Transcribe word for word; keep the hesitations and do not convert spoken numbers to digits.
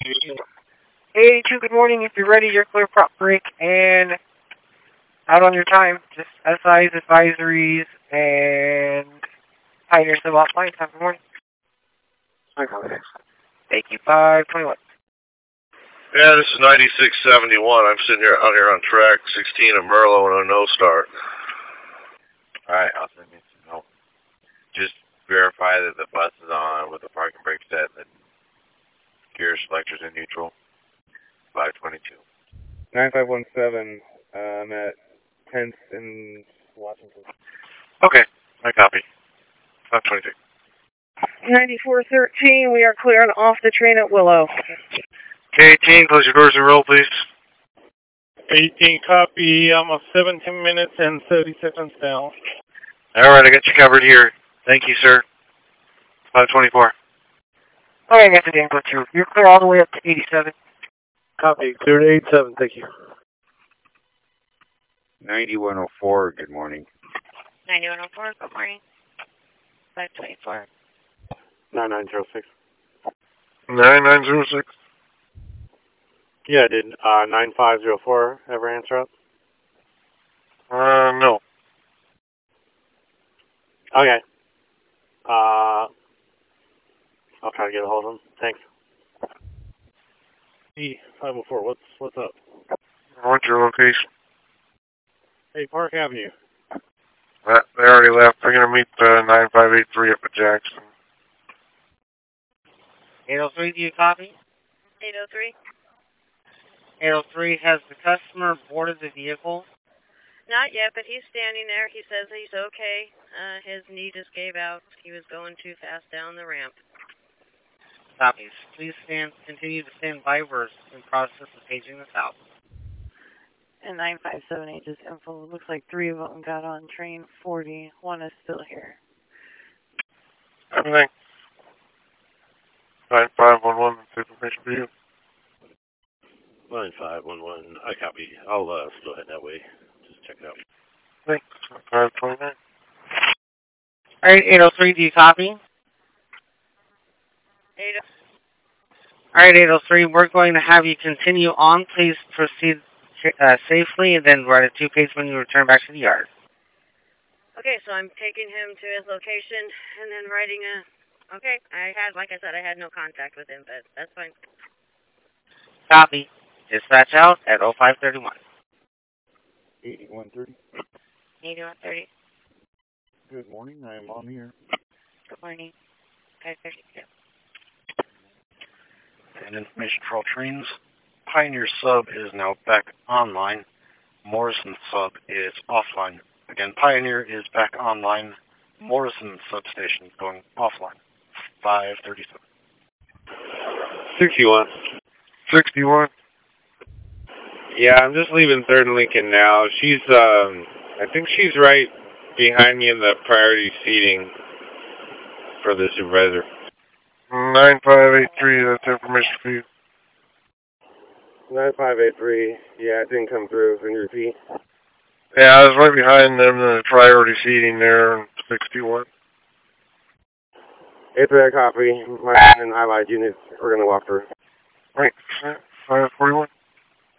eighty-two, good morning. If you're ready, you're clear prop break and out on your time. Just S Is, advisories, and Pioneer still offline. Time good morning. Thank you. five twenty-one. Yeah, this is ninety-six seventy-one. I'm sitting here out here on track sixteen of Merlot and a no start. Alright, I'll send you some help. Just verify that the bus is on with the parking brake set, that gear selector's in neutral. five twenty-two. nine five one seven, uh, I'm at tenth in Washington. Okay, I copy. five twenty-two. ninety-four thirteen, we are clearing off the train at Willow. K eighteen, close your doors and roll, please. eighteen, copy. Almost seventeen minutes and thirty seconds down. All right, I got you covered here. Thank you, sir. five twenty-four. Okay, I got the damn through. You're clear all the way up to eighty-seven. Copy. Clear to eighty-seven. Thank you. ninety-one oh four, good morning. ninety-one oh four, good morning. five twenty-four. nine nine zero six. nine nine zero six. Yeah, did uh, nine five zero four ever answer up? Uh, no. Okay. Uh, I'll try to get a hold of him. Thanks. E five oh four, what's what's up? What's your location? Hey, Park Avenue. Uh, they already left. They're going to meet uh, nine five eight three up at Jackson. eight oh three, do you copy? eight oh three. eight oh three, has the customer boarded the vehicle? Not yet, but he's standing there. He says he's okay. Uh, his knee just gave out. He was going too fast down the ramp. Copies. Please stand, continue to stand by. We're in process of paging this out. And nine five seven eight just info. Looks like three of them got on train forty. One is still here. Everything. nine five one one, that's information for you. nine five one one, I copy. I'll uh, still head that way. Just check it out. Thanks. five twenty-nine. All right, eight oh three, do you copy? eight oh All right, eight oh three, we're going to have you continue on. Please proceed uh, safely, and then write a two-page when you return back to the yard. Okay, so I'm taking him to his location and then writing a... Okay, I had, like I said, I had no contact with him, but that's fine. Copy. Dispatch out at oh five thirty-one. eighty-one thirty. eighty-one thirty. Good morning, I am on the air. Good morning. five thirty-two. And information for all trains. Pioneer sub is now back online. Morrison sub is offline. Again, Pioneer is back online. Morrison substation is going offline. five thirty-seven. sixty-one. sixty-one. Yeah, I'm just leaving Third and Lincoln now. She's, um, I think she's right behind me in the priority seating for the supervisor. nine five eight three, that's information for you. nine five eight three, yeah, it didn't come through. Can you repeat? Yeah, I was right behind them in the priority seating there, sixty-one. eight three, I copy. My and highlight units, we're going to walk through. Right, five forty-one.